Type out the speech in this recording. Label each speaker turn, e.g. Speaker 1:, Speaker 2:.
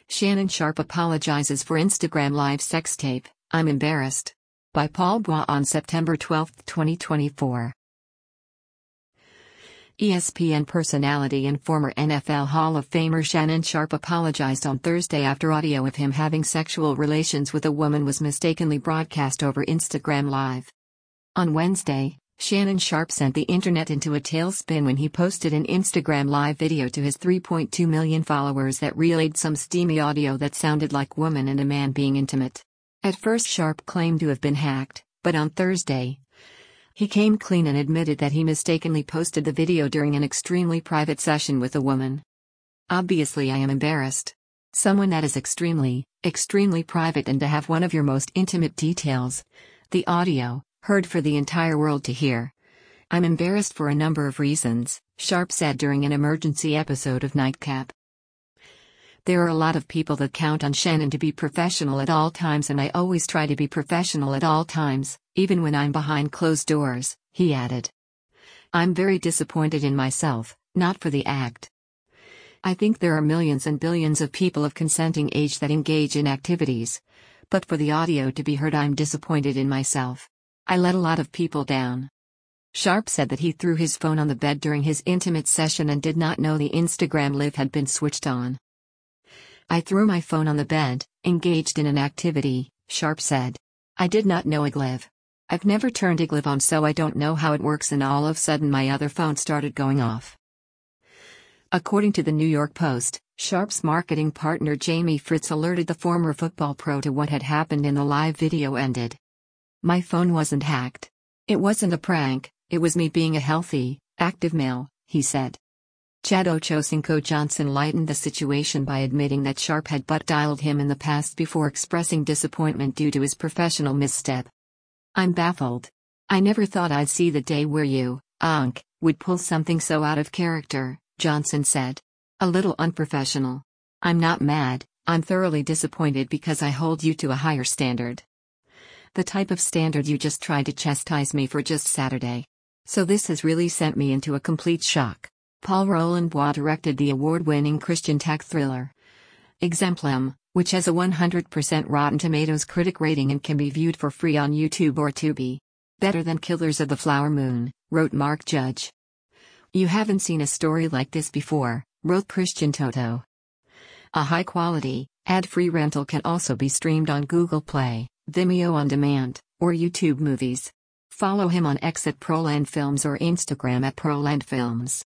Speaker 1: Shannon Sharpe apologizes for Instagram Live sex tape, "I'm embarrassed." By Paul Bois on September 12, 2024. ESPN personality and former NFL Hall of Famer Shannon Sharpe apologized on Thursday after audio of him having sexual relations with a woman was mistakenly broadcast over Instagram Live. On Wednesday, Shannon Sharpe sent the internet into a tailspin when he posted an Instagram Live video to his 3.2 million followers that relayed some steamy audio that sounded like woman and a man being intimate. At first Sharpe claimed to have been hacked, but on Thursday, he came clean and admitted that he mistakenly posted the video during an extremely private session with a woman. "Obviously I am embarrassed. Someone that is extremely private, and to have one of your most intimate details, the audio, heard for the entire world to hear. I'm embarrassed for a number of reasons," Sharpe said during an emergency episode of Nightcap. "There are a lot of people that count on Shannon to be professional at all times, and I always try to be professional at all times, even when I'm behind closed doors," he added. "I'm very disappointed in myself, not for the act. I think there are millions and billions of people of consenting age that engage in activities. But for the audio to be heard, I'm disappointed in myself. I let a lot of people down." Sharpe said that he threw his phone on the bed during his intimate session and did not know the Instagram Live had been switched on. "I threw my phone on the bed, engaged in an activity," Sharpe said. "I did not know iGlive. I've never turned iGlive on, so I don't know how it works, and all of a sudden my other phone started going off." According to the New York Post, Sharpe's marketing partner Jamie Fritz alerted the former football pro to what had happened in the live video ended. "My phone wasn't hacked. It wasn't a prank, it was me being a healthy, active male," he said. Chad Ochocinco Johnson lightened the situation by admitting that Sharpe had butt-dialed him in the past before expressing disappointment due to his professional misstep. "I'm baffled. I never thought I'd see the day where you, would pull something so out of character," Johnson said. "A little unprofessional. I'm not mad, I'm thoroughly disappointed because I hold you to a higher standard. The type of standard you just tried to chastise me for just Saturday. So this has really sent me into a complete shock." Paul Roland Bois directed the award-winning Christian tech thriller Exemplum, which has a 100% Rotten Tomatoes critic rating and can be viewed for free on YouTube or Tubi. "Better than Killers of the Flower Moon," wrote Mark Judge. "You haven't seen a story like this before," wrote Christian Toto. A high-quality, ad-free rental can also be streamed on Google Play, Vimeo On Demand, or YouTube Movies. Follow him on X at Proland Films or Instagram at Proland Films.